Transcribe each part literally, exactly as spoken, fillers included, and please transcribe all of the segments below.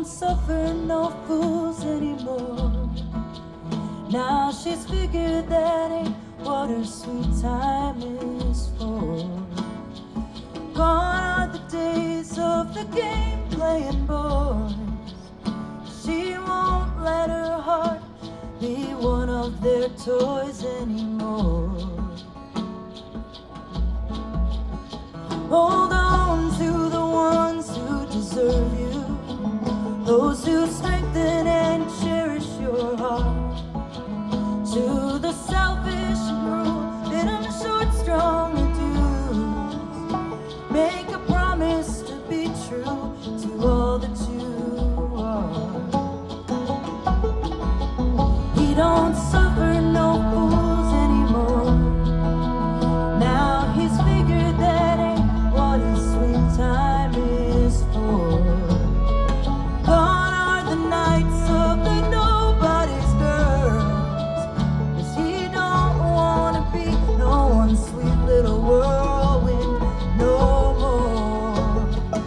suffer no fools anymore. Now she's figured that ain't what her sweet time is for. Gone are the days of the game playing boys. She won't let her heart be one of their toys anymore. Hold on to the ones who deserve you, those who strengthen and cherish your heart. To the selfish and cruel, bid them short, strong adieux. Make a promise to be true to all that you are. He don't suffer no fools anymore. Now he's figured that ain't what his sweet time is for. Gone are the nights of the nobody's girls, 'cause he don't wanna be no one's sweet little whirlwind no more.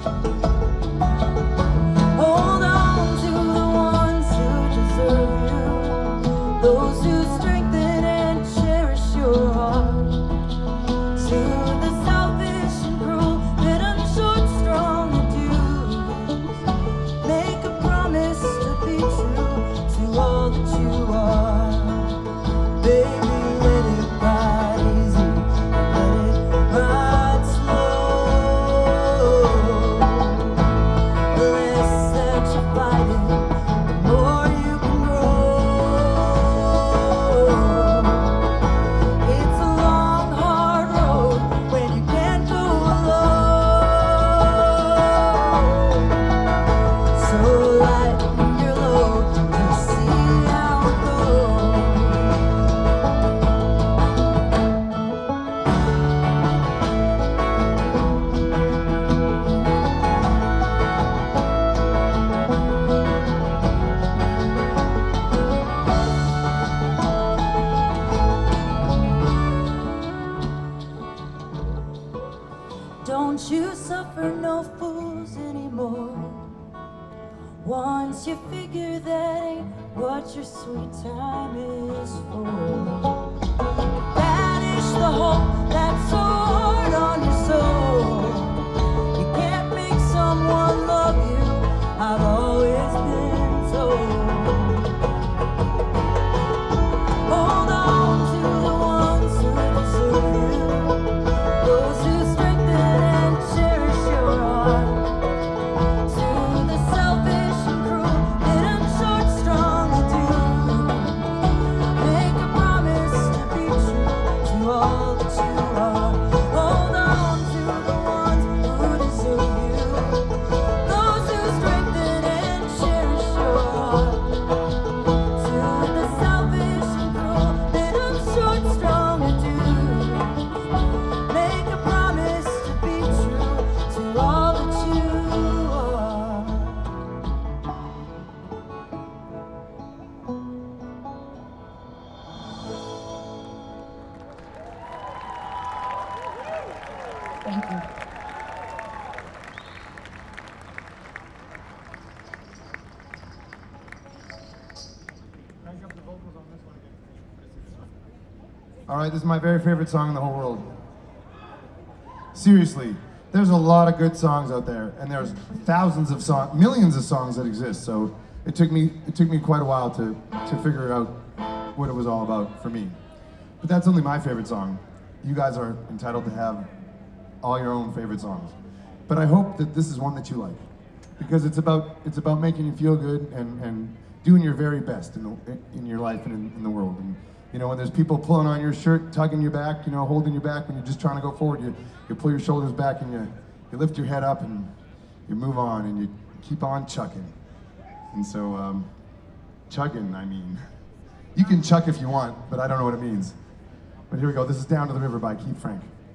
Hold on to the ones who deserve you, those who strengthen and cherish your heart. To the selfish and cruel, bid them short, strong adieux. Make a promise to be true to all that you are. Baby, let it ride easy, let it ride slow. The less that you fight it, the more you can grow. It's a long, hard road when you can't go alone. So lighten your load to see how it goes. Don't you suffer no fools anymore. Once you figure that ain't what your sweet time is for. Banish the hope that's so hard on your soul. You can't make someone love you, I've always been told. Hold on to the ones who deserve you, those who strengthen and cherish your heart. To the selfish and cruel, bid them short, strong adieu. Make a promise to be true to all that you are. Hold on to the ones who deserve you, those who strengthen and cherish your heart. To the selfish and cruel, bid them short, strong adieu. Make a promise to be true to all that you are. Thank you. All right, this is my very favorite song in the whole world. Seriously, there's a lot of good songs out there, and there's thousands of songs, millions of songs that exist. So it took me, it took me quite a while to to figure out what it was all about for me. But that's only my favorite song. You guys are entitled to have all your own favorite songs. But I hope that this is one that you like, because it's about it's about making you feel good and and doing your very best in the, in your life and in, in the world. And you know, when there's people pulling on your shirt, tugging your back, you know, holding your back when you're just trying to go forward, you, you pull your shoulders back and you, you lift your head up and you move on and you keep on chucking. And so, um, chugging, I mean, you can chuck if you want, but I don't know what it means. But here we go. This is Down to the River by Keith Frank.